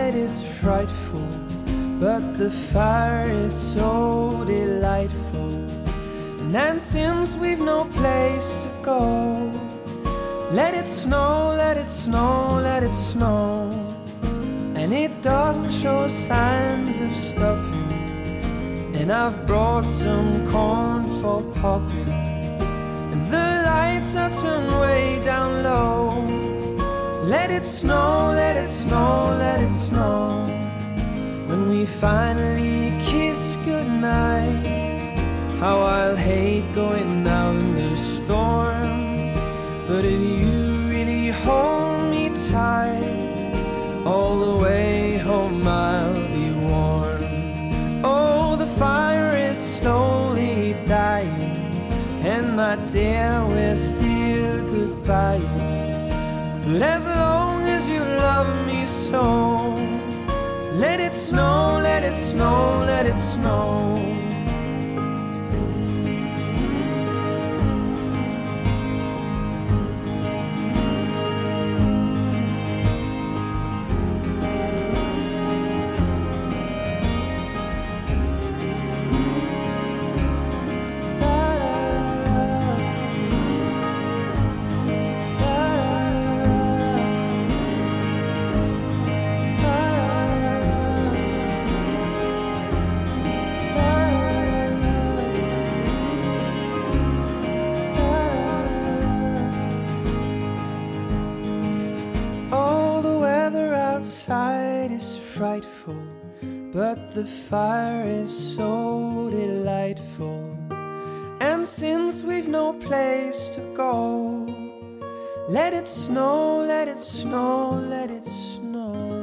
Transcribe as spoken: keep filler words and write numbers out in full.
outside is frightful, but the fire is so delightful. And since we've no place to go, let it snow, let it snow, let it snow. And it doesn't show signs of stopping. And I've brought some corn for popping. And the lights are turned way down low. Let it snow, let it snow, let it snow. When we finally kiss goodnight, how I'll hate going out in the storm. But if you really hold me tight, all the way home I'll be warm. Oh, the fire is slowly dying, and my dear, we're still goodbye. But as long as you love me so, let it snow, let it snow, let it snow. Outside is frightful, but the fire is so delightful. And since we've no place to go, let it snow, let it snow, let it snow.